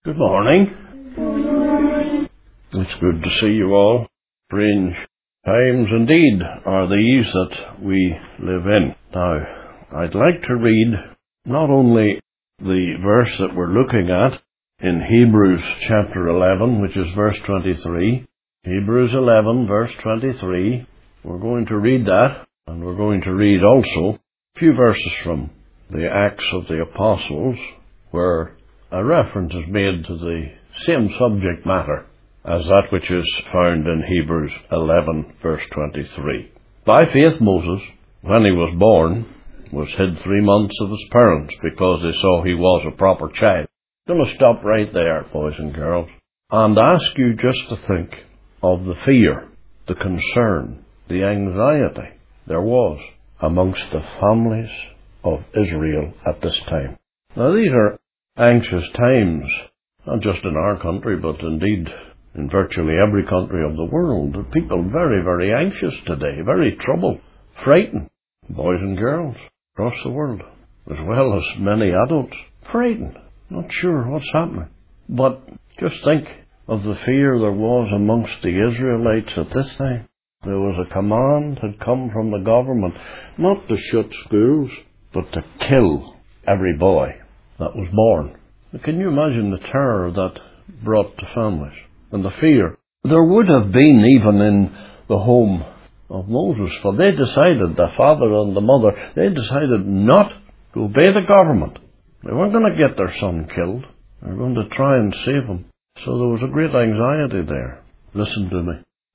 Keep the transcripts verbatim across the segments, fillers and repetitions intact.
Good morning. It's good to see you all. Strange times indeed are these that we live in. Now, I'd like to read not only the verse that we're looking at in Hebrews chapter eleven, which is verse twenty-three. Hebrews eleven, verse twenty-three. We're going to read that, and we're going to read also a few verses from the Acts of the Apostles, where a reference is made to the same subject matter as that which is found in Hebrews eleven, verse twenty-three. By faith Moses, when he was born, was hid three months of his parents, because they saw he was a proper child. I'm going to stop right there, boys and girls, and ask you just to think of the fear, the concern, the anxiety there was amongst the families of Israel at this time. Now, these are anxious times, not just in our country, but indeed in virtually every country of the world. People very, very anxious today, very troubled, frightened, boys and girls across the world, as well as many adults, frightened, not sure what's happening. But just think of the fear there was amongst the Israelites at this time. There was a command had come from the government not to shut schools, but to kill every boy that was born. Can you imagine the terror that brought to families and the fear? There would have been even in the home of Moses, for they decided, the father and the mother, they decided not to obey the government. They weren't going to get their son killed. They were going to try and save him. So there was a great anxiety there. Listen to me.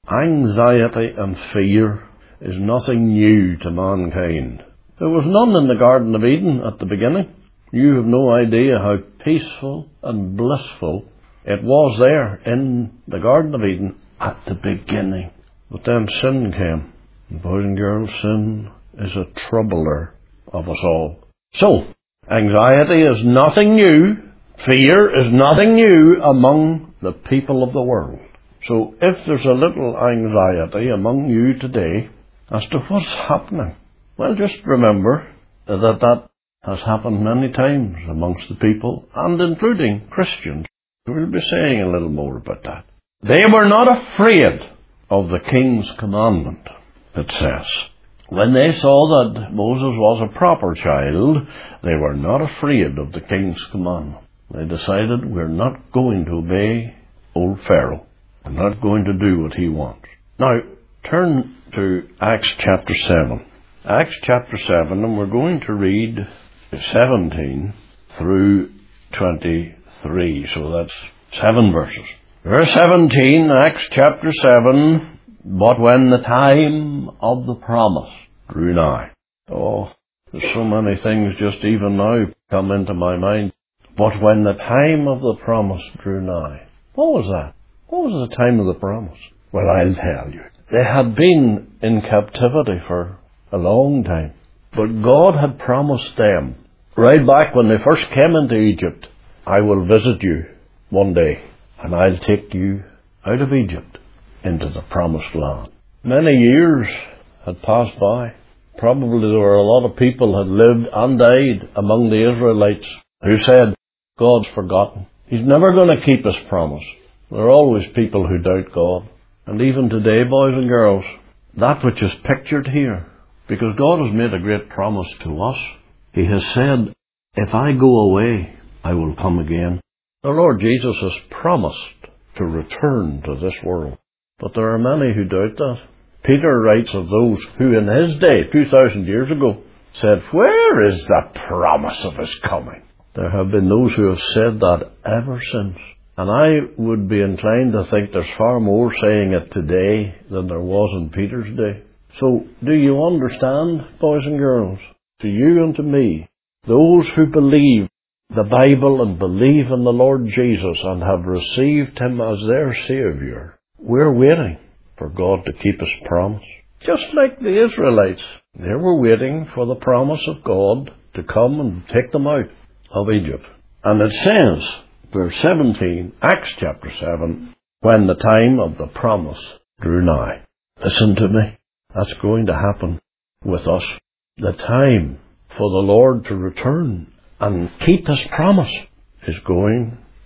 Anxiety and fear is nothing new to mankind. There was none in the Garden of Eden at the beginning. You have no idea how peaceful and blissful it was there in the Garden of Eden at the beginning. But then sin came. And boys and girls, sin is a troubler of us all. So, anxiety is nothing new. Fear is nothing new among the people of the world. So, if there's a little anxiety among you today as to what's happening, well, just remember that that has happened many times amongst the people, and including Christians. We'll be saying a little more about that. They were not afraid of the king's commandment, it says. When they saw that Moses was a proper child, they were not afraid of the king's commandment. They decided, we're not going to obey old Pharaoh. We're not going to do what he wants. Now, turn to Acts chapter seven. Acts chapter seven, and we're going to read seventeen through twenty-three. So that's seven verses. Verse seventeen, Acts chapter seven. But when the time of the promise drew nigh. Oh, there's so many things just even now come into my mind. But when the time of the promise drew nigh. What was that? What was the time of the promise? Well, I'll tell you. They had been in captivity for a long time. But God had promised them, right back when they first came into Egypt, I will visit you one day, and I'll take you out of Egypt into the promised land. Many years had passed by. Probably there were a lot of people had lived and died among the Israelites who said, God's forgotten. He's never going to keep his promise. There are always people who doubt God. And even today, boys and girls, that which is pictured here, because God has made a great promise to us. He has said, if I go away, I will come again. The Lord Jesus has promised to return to this world. But there are many who doubt that. Peter writes of those who in his day, two thousand years ago, said, where is the promise of his coming? There have been those who have said that ever since. And I would be inclined to think there's far more saying it today than there was in Peter's day. So, do you understand, boys and girls? To you and to me, those who believe the Bible and believe in the Lord Jesus and have received him as their Savior, we're waiting for God to keep his promise. Just like the Israelites, they were waiting for the promise of God to come and take them out of Egypt. And it says, verse seventeen, Acts chapter seven, when the time of the promise drew nigh. Listen to me. That's going to happen with us. The time for the Lord to return and keep his promise is going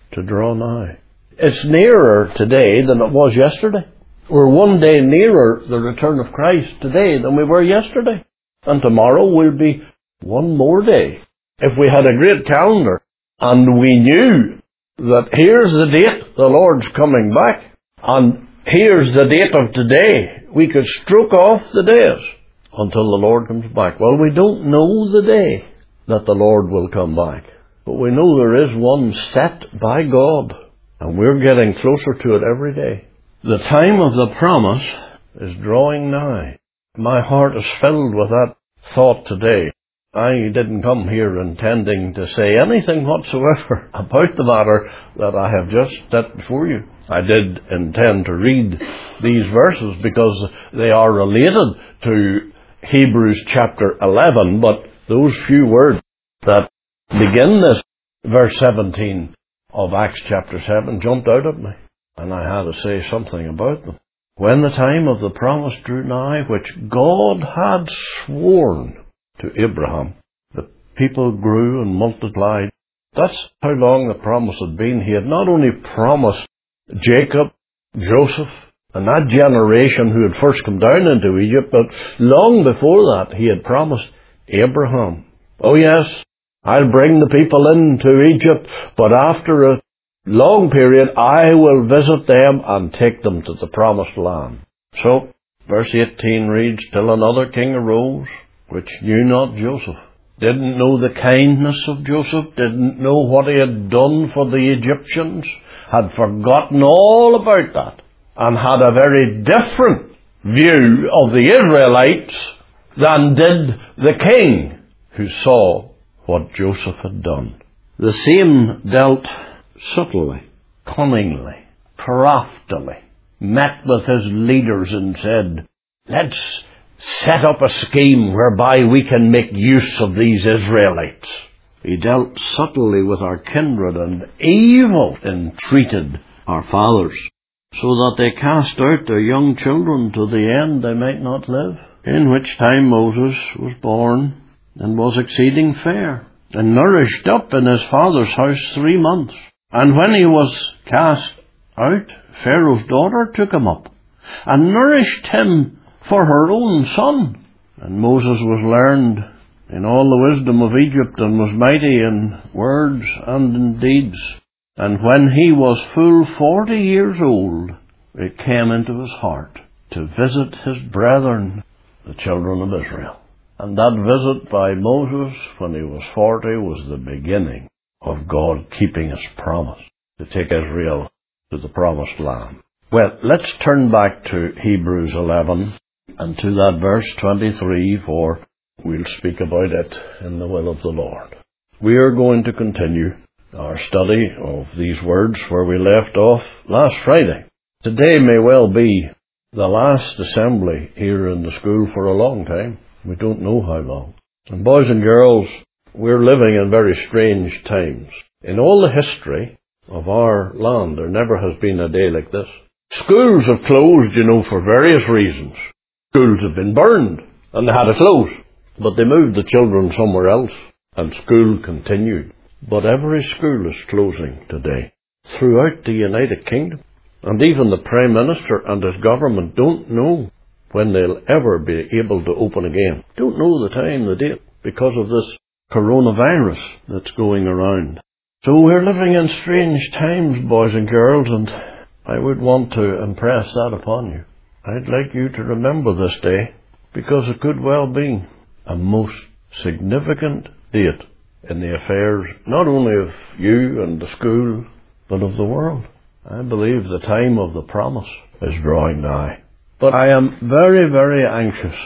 to draw nigh. It's nearer today than it was yesterday. We're one day nearer the return of Christ today than we were yesterday. And tomorrow will be one more day. If we had a great calendar and we knew that here's the date the Lord's coming back, and here's the date of today, we could stroke off the days until the Lord comes back. Well, we don't know the day that the Lord will come back, but we know there is one set by God, and we're getting closer to it every day. The time of the promise is drawing nigh. My heart is filled with that thought today. I didn't come here intending to say anything whatsoever about the matter that I have just set before you. I did intend to read these verses because they are related to Hebrews chapter eleven, but those few words that begin this verse seventeen of Acts chapter seven jumped out at me, and I had to say something about them. When the time of the promise drew nigh, which God had sworn to Abraham, the people grew and multiplied. That's how long the promise had been. He had not only promised Jacob, Joseph, and that generation who had first come down into Egypt, but long before that he had promised Abraham. Oh yes, I'll bring the people into Egypt, but after a long period I will visit them and take them to the promised land. So, verse eighteen reads, till another king arose, which knew not Joseph, didn't know the kindness of Joseph, didn't know what he had done for the Egyptians, had forgotten all about that, and had a very different view of the Israelites than did the king who saw what Joseph had done. The same dealt subtly, cunningly, craftily, met with his leaders and said, let's set up a scheme whereby we can make use of these Israelites. He dealt subtly with our kindred and evil entreated our fathers, so that they cast out their young children to the end they might not live. In which time Moses was born, and was exceeding fair, and nourished up in his father's house three months. And when he was cast out, Pharaoh's daughter took him up, and nourished him for her own son. And Moses was learned in all the wisdom of Egypt, and was mighty in words and in deeds. And when he was full forty years old, it came into his heart to visit his brethren, the children of Israel. And that visit by Moses when he was forty was the beginning of God keeping his promise to take Israel to the promised land. Well, let's turn back to Hebrews eleven and to that verse twenty-three, for we'll speak about it in the will of the Lord. We are going to continue our study of these words where we left off last Friday. Today may well be the last assembly here in the school for a long time. We don't know how long. And boys and girls, we're living in very strange times. In all the history of our land, there never has been a day like this. Schools have closed, you know, for various reasons. Schools have been burned, and they had to close. But they moved the children somewhere else, and school continued. But every school is closing today throughout the United Kingdom. And even the Prime Minister and his government don't know when they'll ever be able to open again. Don't know the time, the date, because of this coronavirus that's going around. So we're living in strange times, boys and girls, and I would want to impress that upon you. I'd like you to remember this day, because it could well be a most significant date in the affairs, not only of you and the school, but of the world. I believe the time of the promise is drawing nigh. But I am very, very anxious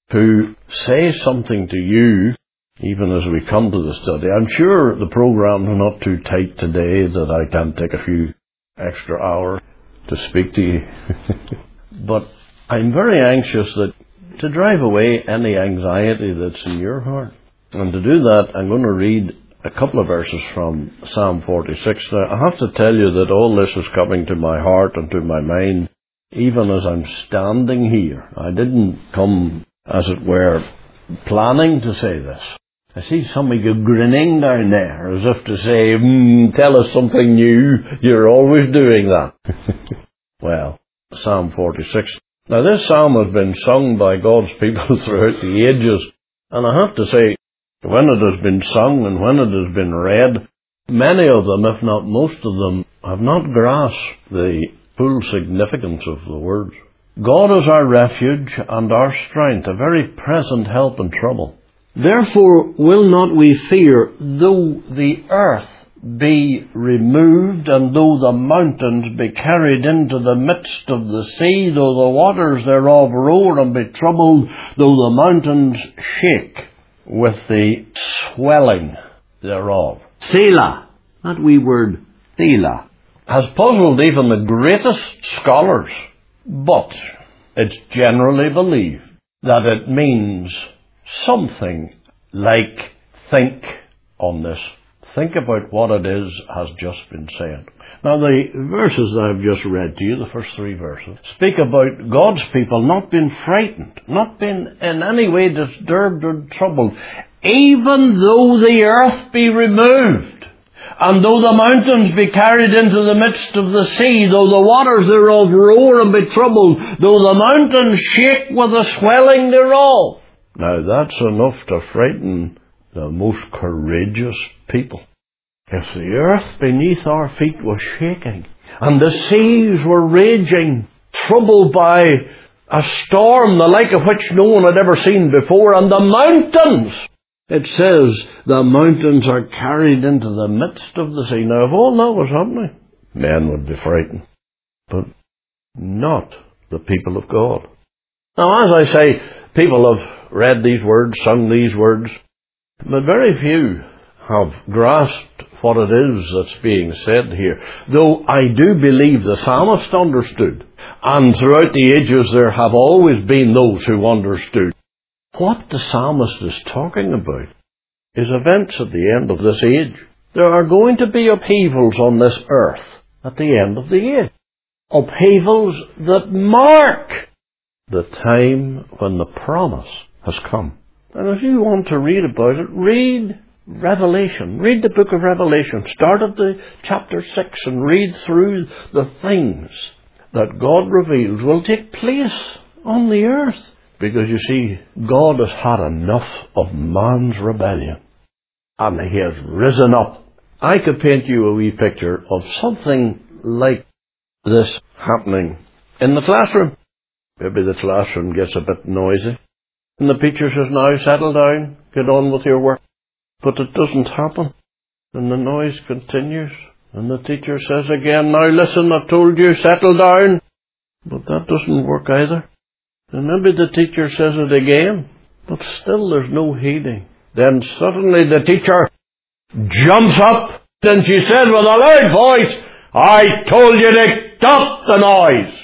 to say something to you, even as we come to the study. I'm sure the program's not too tight today that I can take a few extra hours to speak to you. But I'm very anxious that to drive away any anxiety that's in your heart. And to do that, I'm going to read a couple of verses from Psalm forty-six. Now, I have to tell you that all this is coming to my heart and to my mind, even as I'm standing here. I didn't come, as it were, planning to say this. I see somebody grinning down there, as if to say, mm, tell us something new, you're always doing that. Well, Psalm forty-six. Now this psalm has been sung by God's people throughout the ages, and I have to say, when it has been sung and when it has been read, many of them, if not most of them, have not grasped the full significance of the words. God is our refuge and our strength, a very present help in trouble. Therefore will not we fear, though the earth be removed, and though the mountains be carried into the midst of the sea, though the waters thereof roar and be troubled, though the mountains shake with the swelling thereof. Selah, that wee word, Selah, has puzzled even the greatest scholars, but it's generally believed that it means something like think on this. Think about what it is has just been said. Now the verses that I've just read to you, the first three verses, speak about God's people not being frightened, not being in any way disturbed or troubled, even though the earth be removed, and though the mountains be carried into the midst of the sea, though the waters thereof roar and be troubled, though the mountains shake with the swelling thereof. Now that's enough to frighten the most courageous people. If the earth beneath our feet was shaking, and the seas were raging, troubled by a storm the like of which no one had ever seen before, and the mountains, it says, the mountains are carried into the midst of the sea. Now if all that was happening, men would be frightened. But not the people of God. Now as I say, people have read these words, sung these words, but very few have grasped what it is that's being said here. Though I do believe the psalmist understood, and throughout the ages there have always been those who understood. What the psalmist is talking about is events at the end of this age. There are going to be upheavals on this earth at the end of the age. Upheavals that mark the time when the promise has come. And if you want to read about it, read Revelation. Read the book of Revelation. Start at the chapter six and read through the things that God reveals will take place on the earth. Because you see, God has had enough of man's rebellion. And He has risen up. I could paint you a wee picture of something like this happening in the classroom. Maybe the classroom gets a bit noisy. And the teacher says, now settle down, get on with your work. But it doesn't happen. And the noise continues. And the teacher says again, now listen, I've told you, settle down. But that doesn't work either. And maybe the teacher says it again. But still there's no heeding. Then suddenly the teacher jumps up. And she said with a loud voice, I told you to stop the noise.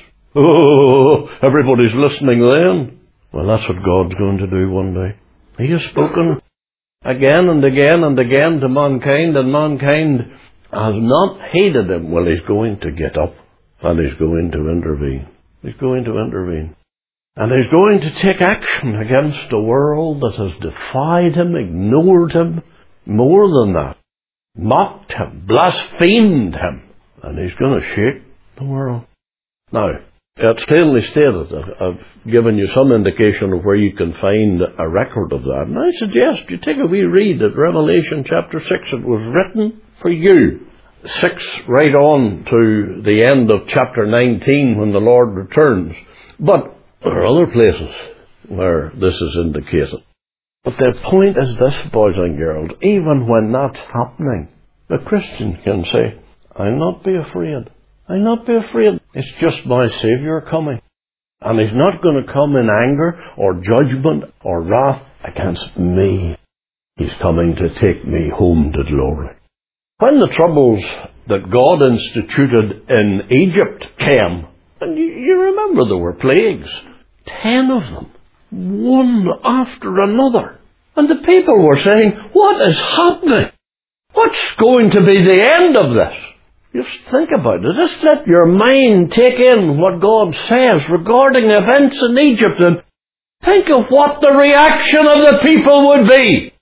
Oh, everybody's listening then. Well, that's what God's going to do one day. He has spoken again and again and again to mankind, and mankind has not heeded Him. Well, He's going to get up, and He's going to intervene. He's going to intervene. And He's going to take action against a world that has defied Him, ignored Him, more than that, mocked Him, blasphemed Him. And He's going to shake the world. Now, it's plainly stated. I've given you some indication of where you can find a record of that. And I suggest you take a wee read at Revelation chapter six. It was written for you. six right on to the end of chapter nineteen when the Lord returns. But there are other places where this is indicated. But the point is this, boys and girls, even when that's happening, the Christian can say, I'll not be afraid. I'll not be afraid. It's just my Saviour coming. And He's not going to come in anger or judgment or wrath against me. He's coming to take me home to glory. When the troubles that God instituted in Egypt came, and you, you remember there were plagues, ten of them, one after another. And the people were saying, what is happening? What's going to be the end of this? Just think about it. Just let your mind take in what God says regarding events in Egypt, and think of what the reaction of the people would be.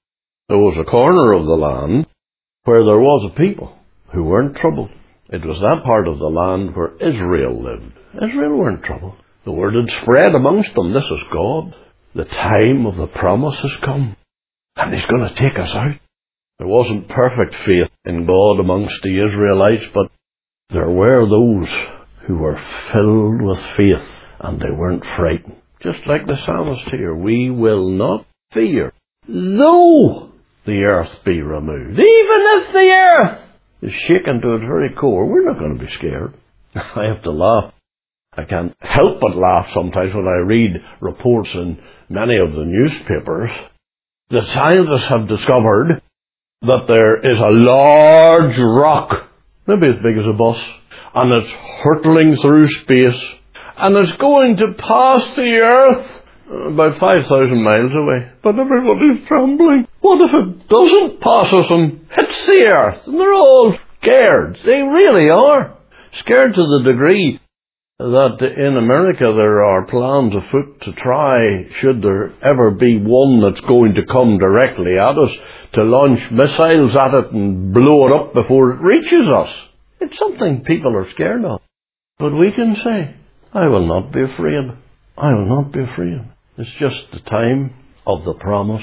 there was a corner of the land where there was a people who weren't troubled. It was that part of the land where Israel lived. Israel weren't troubled. The word had spread amongst them. This is God. The time of the promise has come. And He's going to take us out. There wasn't perfect faith in God amongst the Israelites, but there were those who were filled with faith, and they weren't frightened. Just like the psalmist here, we will not fear, though the earth be removed. Even if the earth is shaken to its very core, we're not going to be scared. I have to laugh. I can't help but laugh sometimes when I read reports in many of the newspapers that scientists have discovered that there is a large rock, maybe as big as a bus, and it's hurtling through space, and it's going to pass the earth about five thousand miles away. But everybody's trembling. What if it doesn't pass us and hits the earth? And they're all scared. They really are. Scared to the degree that in America there are plans afoot to try, should there ever be one that's going to come directly at us, to launch missiles at it and blow it up before it reaches us. It's something people are scared of. But we can say, I will not be afraid. I will not be afraid. It's just the time of the promise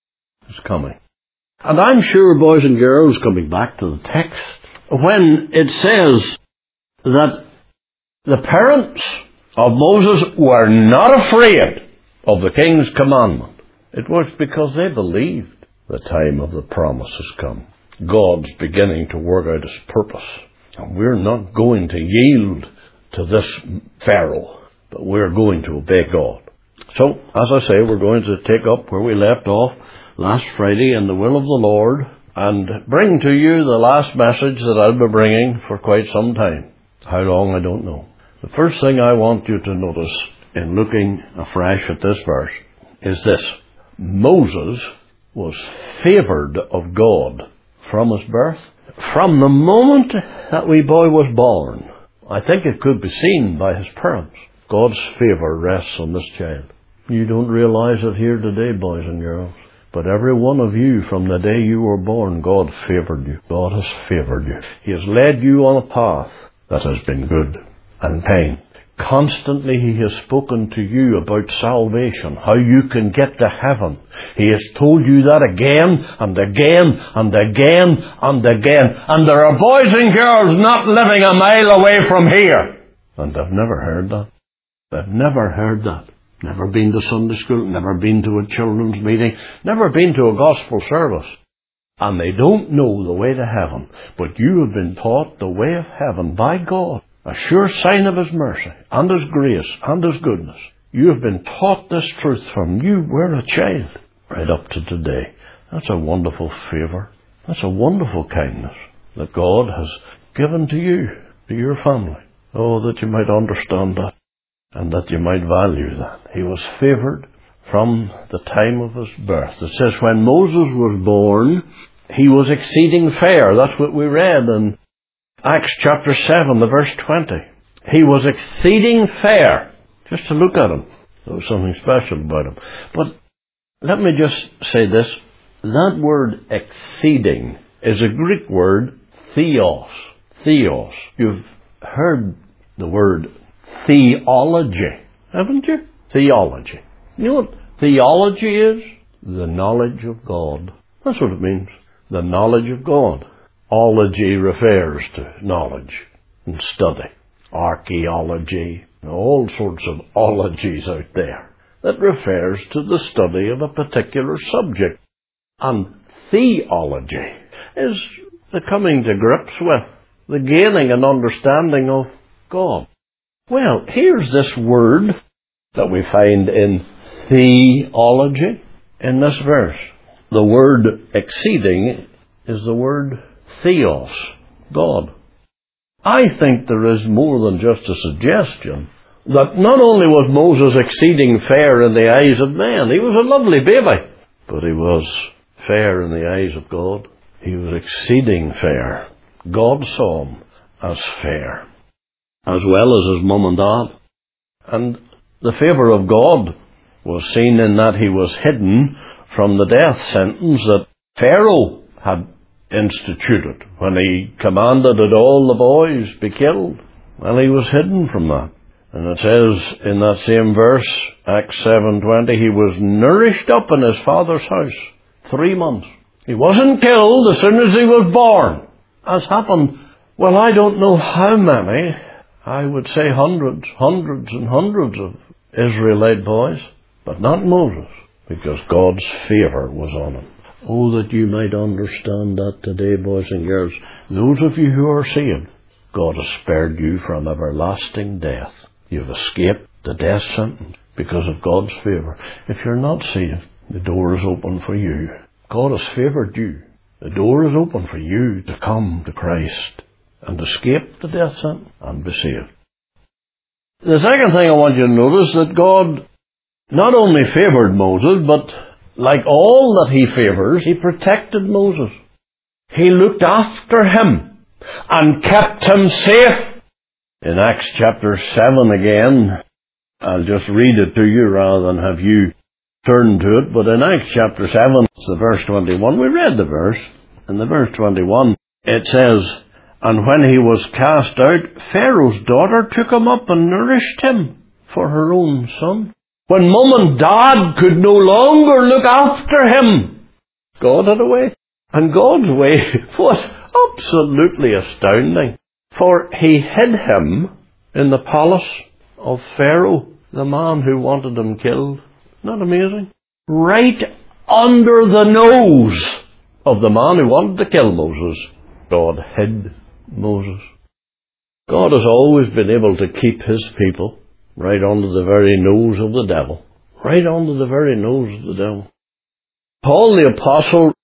is coming. And I'm sure, boys and girls, coming back to the text, when it says that the parents of Moses were not afraid of the king's commandment, it was because they believed the time of the promise has come. God's beginning to work out His purpose. And we're not going to yield to this Pharaoh, but we're going to obey God. So, as I say, we're going to take up where we left off last Friday in the will of the Lord, and bring to you the last message that I'll be bringing for quite some time. How long, I don't know. The first thing I want you to notice in looking afresh at this verse is this. Moses was favoured of God from his birth. From the moment that wee boy was born, I think it could be seen by his parents. God's favour rests on this child. You don't realise it here today, boys and girls. But every one of you, from the day you were born, God favoured you. God has favoured you. He has led you on a path that has been good and kind. Constantly He has spoken to you about salvation, how you can get to heaven. He has told you that again and again and again and again. And there are boys and girls not living a mile away from here, and they've never heard that. They've never heard that. Never been to Sunday school, never been to a children's meeting, never been to a gospel service. And they don't know the way to heaven. But you have been taught the way of heaven by God. A sure sign of His mercy and His grace and His goodness. You have been taught this truth from you were a child right up to today. That's a wonderful favour. That's a wonderful kindness that God has given to you, to your family. Oh, that you might understand that and that you might value that. He was favoured from the time of his birth. It says when Moses was born, he was exceeding fair. That's what we read in Acts chapter seven, the verse twenty. He was exceeding fair. Just to look at him, there was something special about him. But let me just say this. That word exceeding is a Greek word, theos. Theos. You've heard the word theology, haven't you? Theology. You know what theology is? The knowledge of God. That's what it means. The knowledge of God. Ology refers to knowledge and study. Archaeology, all sorts of ologies out there. That refers to the study of a particular subject. And theology is the coming to grips with, the gaining and understanding of God. Well, here's this word that we find in theology in this verse. The word exceeding is the word theos, God. I think there is more than just a suggestion that not only was Moses exceeding fair in the eyes of men, he was a lovely baby, but he was fair in the eyes of God. He was exceeding fair. God saw him as fair, as well as his mum and dad. And the favour of God was seen in that he was hidden from the death sentence that Pharaoh had instituted when he commanded that all the boys be killed. Well, he was hidden from that. And it says in that same verse, Acts seven twenty, he was nourished up in his father's house three months. He wasn't killed as soon as he was born, as happened, well, I don't know how many, I would say hundreds, hundreds and hundreds of Israelite boys, but not Moses, because God's favour was on him. Oh, that you might understand that today, boys and girls. Those of you who are saved, God has spared you from everlasting death. You've escaped the death sentence because of God's favour. If you're not saved, the door is open for you. God has favoured you. The door is open for you to come to Christ and escape the death sentence and be saved. The second thing I want you to notice, that God not only favoured Moses, but like all that he favours, he protected Moses. He looked after him and kept him safe. In Acts chapter seven again, I'll just read it to you rather than have you turn to it, but in Acts chapter seven, it's the verse twenty-one, we read the verse, in the verse twenty-one, it says, and when he was cast out, Pharaoh's daughter took him up and nourished him for her own son. When mum and dad could no longer look after him, God had a way. And God's way was absolutely astounding. For he hid him in the palace of Pharaoh, the man who wanted him killed. Not amazing? Right under the nose of the man who wanted to kill Moses, God hid Moses. God has always been able to keep his people right under the very nose of the devil. Right under the very nose of the devil. Paul the Apostle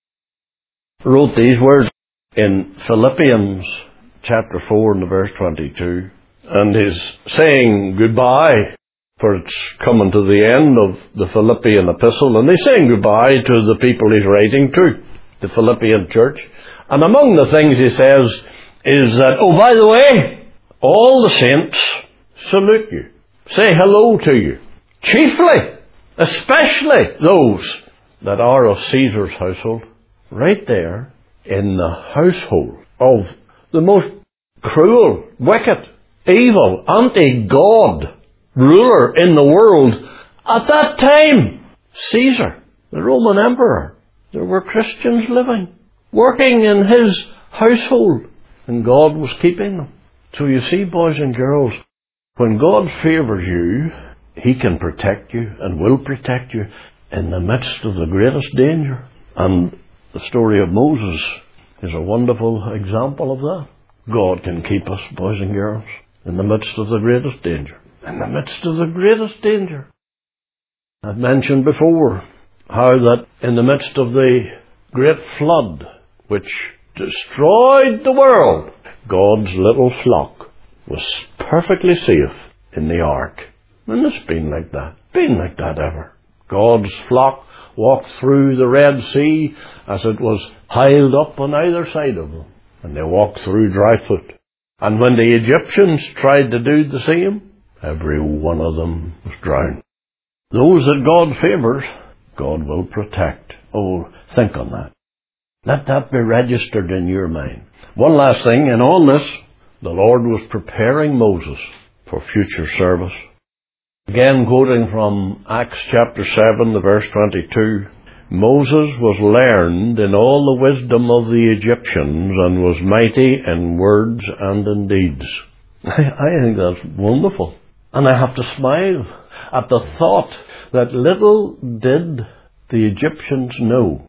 wrote these words in Philippians chapter four and the verse twenty-two. And he's saying goodbye, for it's coming to the end of the Philippian epistle, and he's saying goodbye to the people he's writing to, the Philippian church. And among the things he says is that, oh, by the way, all the saints salute you, say hello to you, chiefly, especially those that are of Caesar's household. Right there in the household of the most cruel, wicked, evil, anti-God ruler in the world at that time, Caesar, the Roman emperor. There were Christians living, working in his household, and God was keeping them. So you see, boys and girls, when God favours you, he can protect you and will protect you in the midst of the greatest danger. And the story of Moses is a wonderful example of that. God can keep us, boys and girls, in the midst of the greatest danger. In the midst of the greatest danger. I've mentioned before how that in the midst of the great flood which destroyed the world, God's little flock was perfectly safe in the ark. And it's been like that. Been like that ever. God's flock walked through the Red Sea as it was piled up on either side of them. And they walked through dry foot. And when the Egyptians tried to do the same, every one of them was drowned. Those that God favours, God will protect. Oh, think on that. Let that be registered in your mind. One last thing, in all this, the Lord was preparing Moses for future service. Again, quoting from Acts chapter seven, the verse twenty-two, Moses was learned in all the wisdom of the Egyptians and was mighty in words and in deeds. I, I think that's wonderful. And I have to smile at the thought that little did the Egyptians know,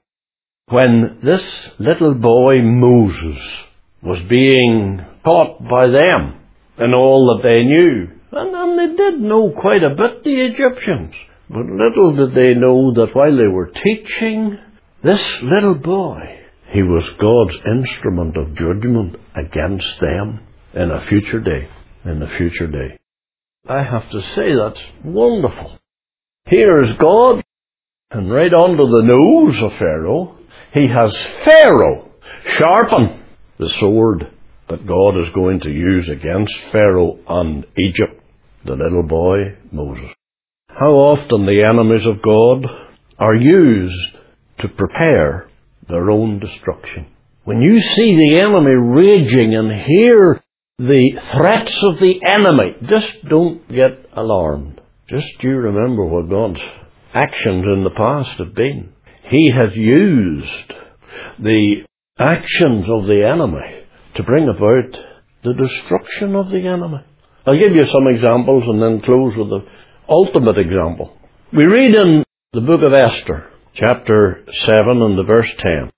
when this little boy Moses was being taught by them in all that they knew. And, and they did know quite a bit, the Egyptians. But little did they know that while they were teaching this little boy, he was God's instrument of judgment against them in a future day. In a future day. I have to say that's wonderful. Here is God, and right under the nose of Pharaoh, he has Pharaoh sharpen the sword that God is going to use against Pharaoh and Egypt, the little boy Moses. How often the enemies of God are used to prepare their own destruction. When you see the enemy raging and hear the threats of the enemy, just don't get alarmed. Just you remember what God's actions in the past have been. He has used the actions of the enemy to bring about the destruction of the enemy. I'll give you some examples and then close with the ultimate example. We read in the book of Esther, chapter seven and the verse ten.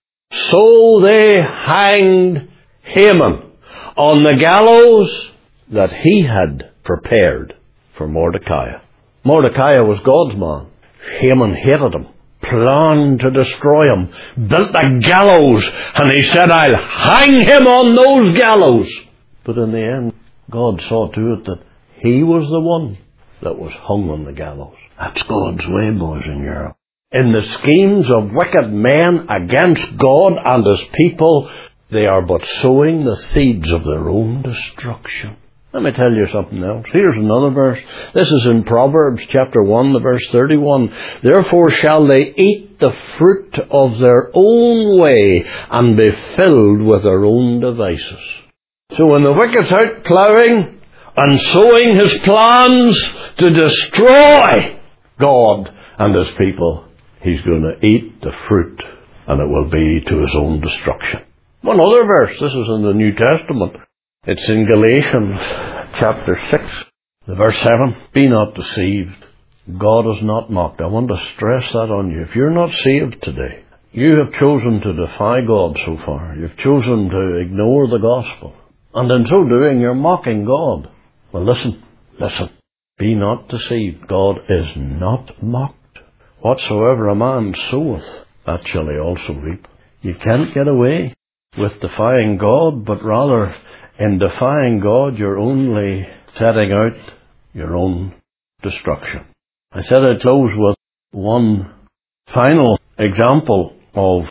So they hanged Haman on the gallows that he had prepared for Mordecai. Mordecai was God's man. Haman hated him, planned to destroy him, built a gallows, and he said, I'll hang him on those gallows. But in the end, God saw to it that he was the one that was hung on the gallows. That's God's way, boys and girls. In the schemes of wicked men against God and His people, they are but sowing the seeds of their own destruction. Let me tell you something else. Here's another verse. This is in Proverbs chapter one, the verse thirty-one. Therefore shall they eat the fruit of their own way and be filled with their own devices. So when the wicked's out ploughing and sowing his plans to destroy God and His people, he's going to eat the fruit, and it will be to his own destruction. One other verse. This is in the New Testament. It's in Galatians chapter six, the verse seven. Be not deceived. God is not mocked. I want to stress that on you. If you're not saved today, you have chosen to defy God so far. You've chosen to ignore the gospel. And in so doing, you're mocking God. Well, listen, listen. Be not deceived. God is not mocked. Whatsoever a man soweth, that shall he also reap. You can't get away with defying God, but rather in defying God, you're only setting out your own destruction. I said I'd close with one final example of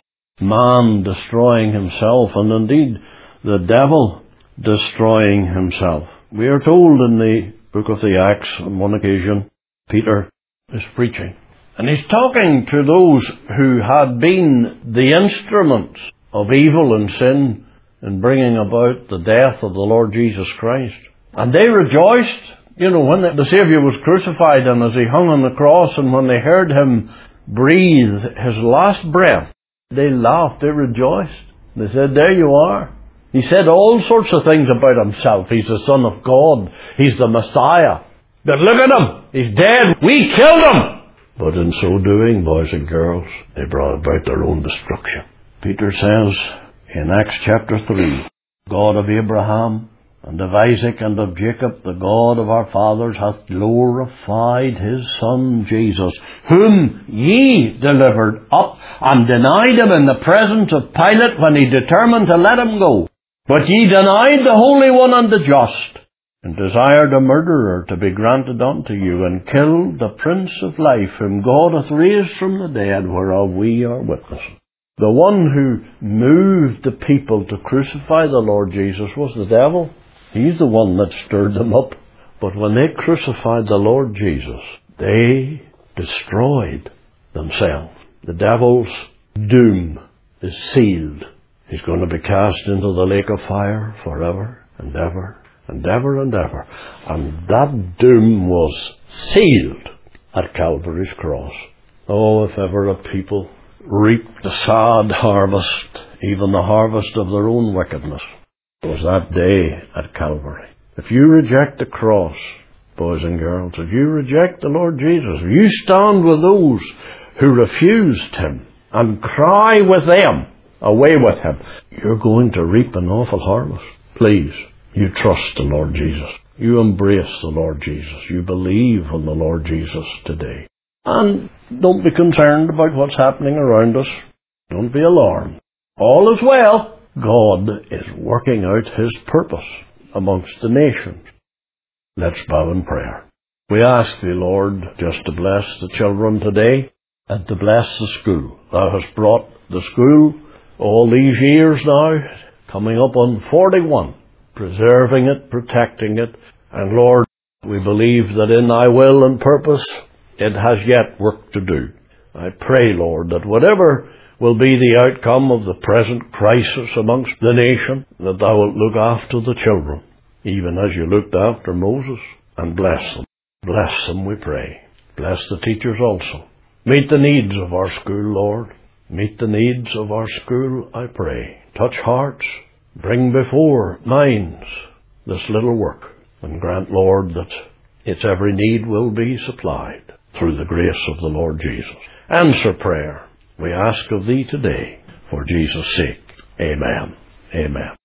man destroying himself, and indeed the devil destroying himself. We are told in the book of the Acts, on one occasion, Peter is preaching. And he's talking to those who had been the instruments of evil and sin in bringing about the death of the Lord Jesus Christ. And they rejoiced, you know, when the Saviour was crucified and as he hung on the cross, and when they heard him breathe his last breath, they laughed, they rejoiced. They said, there you are. He said all sorts of things about himself. He's the Son of God. He's the Messiah. But look at him. He's dead. We killed him. But in so doing, boys and girls, they brought about their own destruction. Peter says in Acts chapter three, God of Abraham and of Isaac and of Jacob, the God of our fathers, hath glorified his Son Jesus, whom ye delivered up and denied him in the presence of Pilate when he determined to let him go. But ye denied the Holy One and the Just, and desired a murderer to be granted unto you, and killed the Prince of Life, whom God hath raised from the dead, whereof we are witnesses. The one who moved the people to crucify the Lord Jesus was the devil. He's the one that stirred them up. But when they crucified the Lord Jesus, they destroyed themselves. The devil's doom is sealed. He's going to be cast into the lake of fire forever and ever and ever and ever. And that doom was sealed at Calvary's cross. Oh, if ever a people reaped the sad harvest, even the harvest of their own wickedness, it was that day at Calvary. If you reject the cross, boys and girls, if you reject the Lord Jesus, if you stand with those who refused him and cry with them, away with him, you're going to reap an awful harvest. Please, you trust the Lord Jesus. You embrace the Lord Jesus. You believe in the Lord Jesus today. And don't be concerned about what's happening around us. Don't be alarmed. All is well. God is working out his purpose amongst the nations. Let's bow in prayer. We ask thee, Lord, just to bless the children today and to bless the school. Thou hast brought the school all these years now, coming up on forty-one, preserving it, protecting it. And Lord, we believe that in thy will and purpose, it has yet work to do. I pray, Lord, that whatever will be the outcome of the present crisis amongst the nation, that thou wilt look after the children, even as you looked after Moses, and bless them. Bless them, we pray. Bless the teachers also. Meet the needs of our school, Lord. Meet the needs of our school, I pray. Touch hearts. Bring before minds this little work. And grant, Lord, that its every need will be supplied through the grace of the Lord Jesus. Answer prayer, we ask of thee today, for Jesus' sake. Amen. Amen.